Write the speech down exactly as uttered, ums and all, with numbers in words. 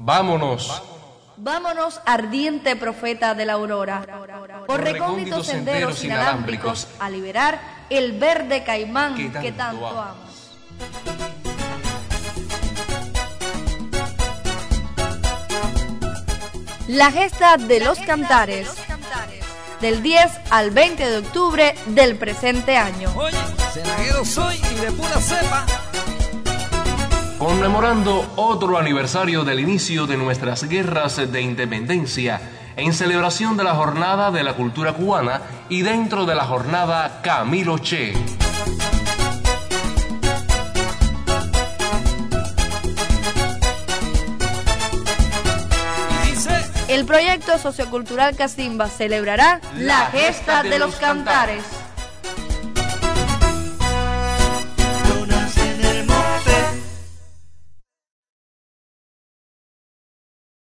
Vámonos. Vámonos, ardiente profeta de la aurora, por recónditos senderos inalámbricos, a liberar el verde caimán que tanto, que tanto amas. La gesta de los cantares, del diez al veinte de octubre del presente año. Oye, cenaguero soy y de pura cepa. Conmemorando otro aniversario del inicio de nuestras guerras de independencia, en celebración de la Jornada de la Cultura Cubana y dentro de la Jornada Camilo Che. El proyecto sociocultural Casimba celebrará la gesta de los cantares.